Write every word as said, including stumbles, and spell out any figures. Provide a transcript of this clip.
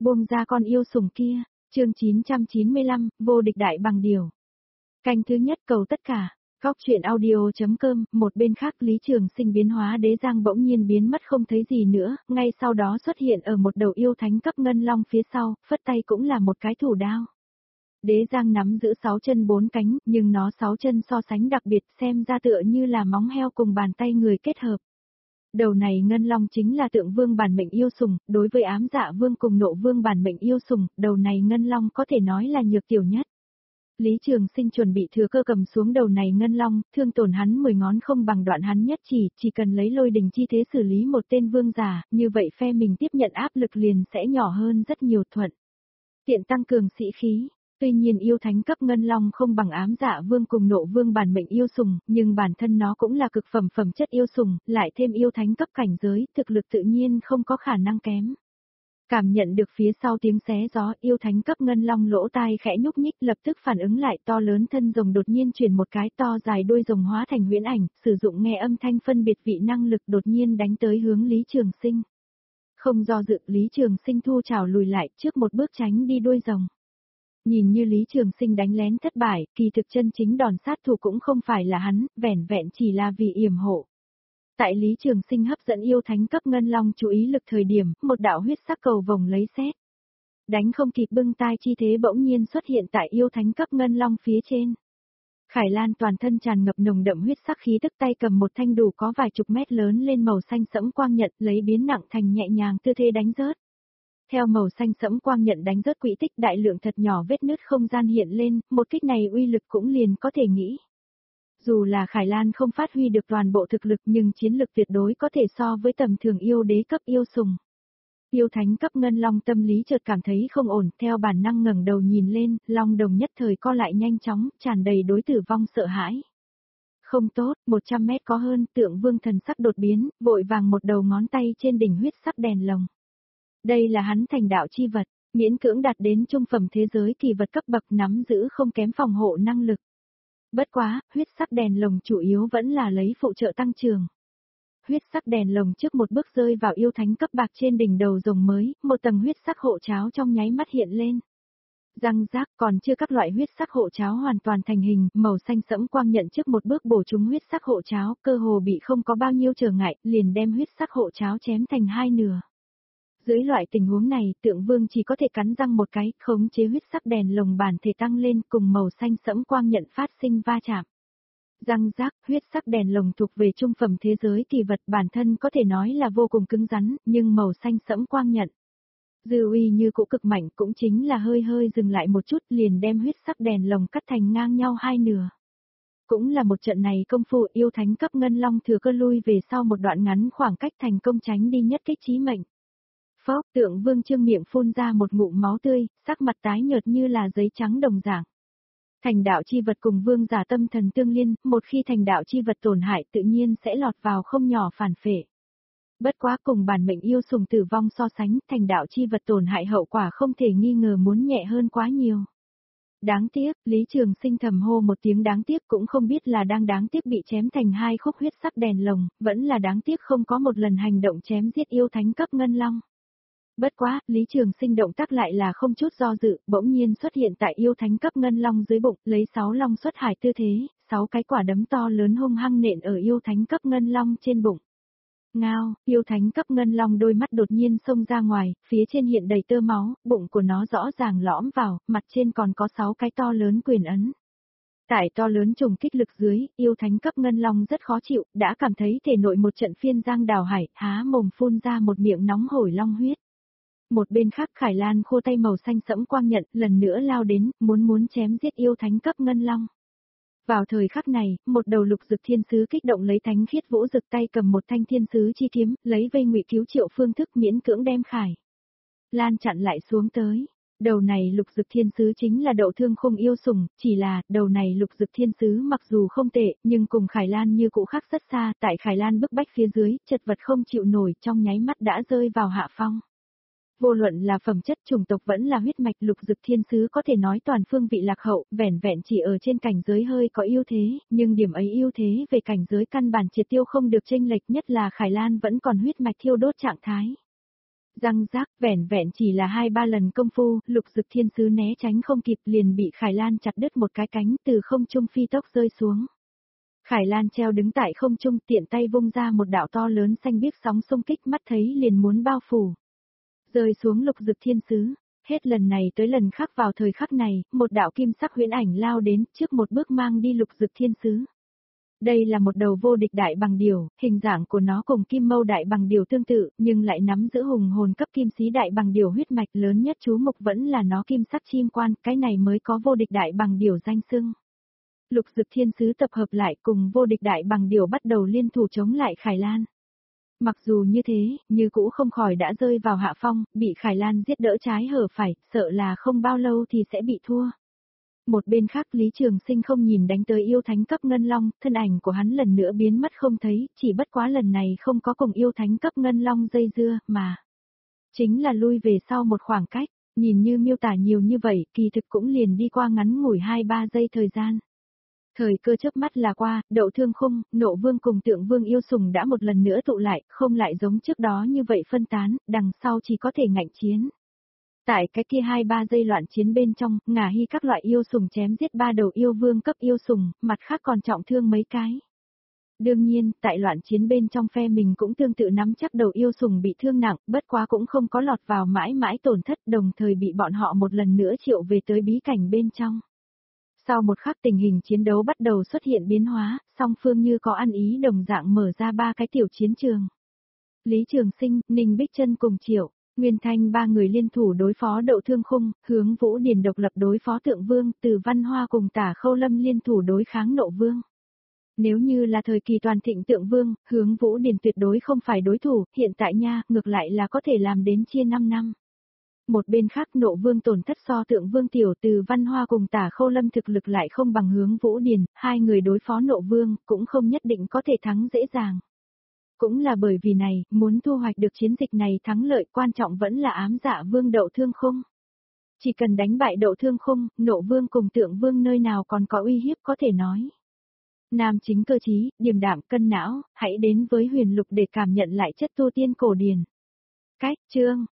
Buông ra con yêu sủng kia, chương chín trăm chín mươi lăm, vô địch đại bằng điều. Canh thứ nhất cầu tất cả, góc truyện audio.com, một bên khác Lý Trường Sinh biến hóa đế giang bỗng nhiên biến mất không thấy gì nữa, ngay sau đó xuất hiện ở một đầu yêu thánh cấp ngân long phía sau, phất tay cũng là một cái thủ đao. Đế giang nắm giữ sáu chân bốn cánh, nhưng nó sáu chân so sánh đặc biệt xem ra tựa như là móng heo cùng bàn tay người kết hợp. Đầu này ngân long chính là tượng vương bản mệnh yêu sủng, đối với ám dạ vương cùng nộ vương bản mệnh yêu sủng, đầu này ngân long có thể nói là nhược tiểu nhất. Lý Trường Sinh chuẩn bị thừa cơ cầm xuống đầu này ngân long, thương tổn hắn mười ngón không bằng đoạn hắn nhất chỉ, chỉ cần lấy lôi đình chi thế xử lý một tên vương giả, như vậy phe mình tiếp nhận áp lực liền sẽ nhỏ hơn rất nhiều thuận. Tiện tăng cường sĩ khí. Tuy nhiên yêu thánh cấp ngân long không bằng ám dạ vương cùng nộ vương bản mệnh yêu sủng, nhưng bản thân nó cũng là cực phẩm phẩm chất yêu sủng, lại thêm yêu thánh cấp cảnh giới, thực lực tự nhiên không có khả năng kém. Cảm nhận được phía sau tiếng xé gió, yêu thánh cấp ngân long lỗ tai khẽ nhúc nhích, lập tức phản ứng lại, to lớn thân rồng đột nhiên chuyển một cái, to dài đuôi rồng hóa thành huyễn ảnh, sử dụng nghe âm thanh phân biệt vị năng lực đột nhiên đánh tới hướng Lý Trường Sinh. Không do dự, Lý Trường Sinh thu trảo lùi lại, trước một bước tránh đi đuôi rồng. Nhìn như Lý Trường Sinh đánh lén thất bại, kỳ thực chân chính đòn sát thủ cũng không phải là hắn, vẻn vẹn chỉ là vì yểm hộ. Tại Lý Trường Sinh hấp dẫn yêu thánh cấp ngân long chú ý lực thời điểm, một đạo huyết sắc cầu vồng lấy xét. Đánh không kịp bưng tai chi thế bỗng nhiên xuất hiện tại yêu thánh cấp ngân long phía trên. Khải Lan toàn thân tràn ngập nồng đậm huyết sắc khí tức, tay cầm một thanh đủ có vài chục mét lớn lên màu xanh sẫm quang nhận, lấy biến nặng thành nhẹ nhàng tư thế đánh rớt. Theo màu xanh sẫm quang nhận đánh rớt quỹ tích, đại lượng thật nhỏ vết nứt không gian hiện lên, một kích này uy lực cũng liền có thể nghĩ. Dù là Khải Lan không phát huy được toàn bộ thực lực nhưng chiến lực tuyệt đối có thể so với tầm thường yêu đế cấp yêu sủng. Yêu thánh cấp ngân long tâm lý chợt cảm thấy không ổn, theo bản năng ngẩng đầu nhìn lên, long đồng nhất thời co lại nhanh chóng, tràn đầy đối tử vong sợ hãi. Không tốt, một trăm mét có hơn, tượng vương thần sắc đột biến, vội vàng một đầu ngón tay trên đỉnh huyết sắc đèn lồng. Đây là hắn thành đạo chi vật, miễn cưỡng đạt đến trung phẩm thế giới kỳ vật cấp bậc, nắm giữ không kém phòng hộ năng lực. Bất quá, huyết sắc đèn lồng chủ yếu vẫn là lấy phụ trợ tăng trưởng. Huyết sắc đèn lồng trước một bước rơi vào yêu thánh cấp bạc trên đỉnh đầu rồng mới, một tầng huyết sắc hộ cháo trong nháy mắt hiện lên. Răng rác, còn chưa các loại huyết sắc hộ cháo hoàn toàn thành hình, màu xanh sẫm quang nhận trước một bước bổ trúng huyết sắc hộ cháo, cơ hồ bị không có bao nhiêu trở ngại, liền đem huyết sắc hộ cháo chém thành hai nửa. Dưới loại tình huống này, tượng vương chỉ có thể cắn răng một cái, khống chế huyết sắc đèn lồng bản thể tăng lên, cùng màu xanh sẫm quang nhận phát sinh va chạm. Răng rác, huyết sắc đèn lồng thuộc về trung phẩm thế giới kỳ vật, bản thân có thể nói là vô cùng cứng rắn, nhưng màu xanh sẫm quang nhận. Dư uy như cũ cực mạnh, cũng chính là hơi hơi dừng lại một chút, liền đem huyết sắc đèn lồng cắt thành ngang nhau hai nửa. Cũng là một trận này công phu, yêu thánh cấp ngân long thừa cơ lui về sau một đoạn ngắn khoảng cách, thành công tránh đi nhất kích chí mệnh. Phốc, tượng vương trương miệng phun ra một ngụm máu tươi, sắc mặt tái nhợt như là giấy trắng đồng dạng. Thành đạo chi vật cùng vương giả tâm thần tương liên, một khi thành đạo chi vật tổn hại tự nhiên sẽ lọt vào không nhỏ phản phệ. Bất quá cùng bản mệnh yêu sủng tử vong so sánh, thành đạo chi vật tổn hại hậu quả không thể nghi ngờ muốn nhẹ hơn quá nhiều. Đáng tiếc, Lý Trường Sinh thầm hô một tiếng đáng tiếc, cũng không biết là đang đáng tiếc bị chém thành hai khúc huyết sắc đèn lồng, vẫn là đáng tiếc không có một lần hành động chém giết yêu thánh cấp ngân long. Bất quá, Lý Trường Sinh động tác lại là không chút do dự, bỗng nhiên xuất hiện tại yêu thánh cấp ngân long dưới bụng, lấy sáu long xuất hải tư thế, sáu cái quả đấm to lớn hung hăng nện ở yêu thánh cấp ngân long trên bụng. Ngao, yêu thánh cấp ngân long đôi mắt đột nhiên xông ra ngoài, phía trên hiện đầy tơ máu, bụng của nó rõ ràng lõm vào, mặt trên còn có sáu cái to lớn quyền ấn. Tại to lớn trùng kích lực dưới, yêu thánh cấp ngân long rất khó chịu, đã cảm thấy thể nội một trận phiên giang đào hải, há mồm phun ra một miệng nóng hổi long huyết. Một bên khác Khải Lan khô tay màu xanh sẫm quang nhận, lần nữa lao đến, muốn muốn chém giết yêu thánh cấp ngân long. Vào thời khắc này, một đầu lục dực thiên sứ kích động lấy thánh khiết vũ dực tay cầm một thanh thiên sứ chi kiếm, lấy vây ngụy cứu triệu phương thức miễn cưỡng đem Khải Lan chặn lại xuống tới. Đầu này lục dực thiên sứ chính là đậu thương khung yêu sủng, chỉ là, đầu này lục dực thiên sứ mặc dù không tệ, nhưng cùng Khải Lan như cũ khác rất xa, tại Khải Lan bức bách phía dưới, chật vật không chịu nổi, trong nháy mắt đã rơi vào hạ phong. Vô luận là phẩm chất chủng tộc vẫn là huyết mạch, lục dực thiên sứ có thể nói toàn phương vị lạc hậu, vẻn vẹn chỉ ở trên cảnh giới hơi có ưu thế, nhưng điểm ấy ưu thế về cảnh giới căn bản triệt tiêu không được chênh lệch, nhất là Khải Lan vẫn còn huyết mạch thiêu đốt trạng thái. Răng rác, vẻn vẹn chỉ là hai ba lần công phu, Lục Dực Thiên Sứ né tránh không kịp liền bị Khải Lan chặt đứt một cái cánh từ không trung phi tốc rơi xuống. Khải Lan treo đứng tại không trung tiện tay vung ra một đạo to lớn xanh biếc sóng xung kích mắt thấy liền muốn bao phủ. Rơi xuống Lục Dực Thiên Sứ, hết lần này tới lần khác vào thời khắc này, một đạo kim sắc huyễn ảnh lao đến trước một bước mang đi Lục Dực Thiên Sứ. Đây là một đầu vô địch đại bằng điểu, hình dạng của nó cùng kim mâu đại bằng điểu tương tự, nhưng lại nắm giữ hùng hồn cấp kim sĩ đại bằng điểu huyết mạch lớn nhất chú mục vẫn là nó kim sắc chim quan, cái này mới có vô địch đại bằng điểu danh xưng. Lục Dực Thiên Sứ tập hợp lại cùng vô địch đại bằng điểu bắt đầu liên thủ chống lại Khải Lan. Mặc dù như thế, như cũ không khỏi đã rơi vào hạ phong, bị Khải Lan giết đỡ trái hở phải, sợ là không bao lâu thì sẽ bị thua. Một bên khác Lý Trường Sinh không nhìn đánh tới yêu thánh cấp ngân long, thân ảnh của hắn lần nữa biến mất không thấy, chỉ bất quá lần này không có cùng yêu thánh cấp ngân long dây dưa, mà chính là lui về sau một khoảng cách, nhìn như miêu tả nhiều như vậy, kỳ thực cũng liền đi qua ngắn ngủi hai ba giây thời gian. Thời cơ chớp mắt là qua, Đậu Thương Khung, Nộ Vương cùng Tượng Vương yêu sùng đã một lần nữa tụ lại, không lại giống trước đó như vậy phân tán, đằng sau chỉ có thể ngạnh chiến. Tại cái kia hai ba giây loạn chiến bên trong, Ngà Hy các loại yêu sùng chém giết ba đầu yêu vương cấp yêu sùng, mặt khác còn trọng thương mấy cái. Đương nhiên, tại loạn chiến bên trong phe mình cũng tương tự nắm chắc đầu yêu sùng bị thương nặng, bất quá cũng không có lọt vào mãi mãi tổn thất, đồng thời bị bọn họ một lần nữa triệu về tới bí cảnh bên trong. Sau một khắc tình hình chiến đấu bắt đầu xuất hiện biến hóa, song phương như có ăn ý đồng dạng mở ra ba cái tiểu chiến trường. Lý Trường Sinh, Ninh Bích Trân cùng Triệu, Nguyên Thanh ba người liên thủ đối phó Đậu Thương Khung, Hướng Vũ Điền độc lập đối phó Tượng Vương, Từ Văn Hoa cùng Tả Khâu Lâm liên thủ đối kháng Nộ Vương. Nếu như là thời kỳ toàn thịnh Tượng Vương, Hướng Vũ Điền tuyệt đối không phải đối thủ, hiện tại nha, ngược lại là có thể làm đến chia năm năm. Một bên khác Nộ Vương tổn thất so Tượng Vương tiểu, Từ Văn Hoa cùng Tả Khâu Lâm thực lực lại không bằng Hướng Vũ Điền, hai người đối phó Nộ Vương cũng không nhất định có thể thắng dễ dàng. Cũng là bởi vì này, muốn thu hoạch được chiến dịch này thắng lợi quan trọng vẫn là ám dạ vương Đậu Thương Khung. Chỉ cần đánh bại Đậu Thương Khung, Nộ Vương cùng Tượng Vương nơi nào còn có uy hiếp có thể nói. Nam chính cơ trí, điềm đạm cân não, hãy đến với Huyền Lục để cảm nhận lại chất tu tiên cổ điển. Cách chương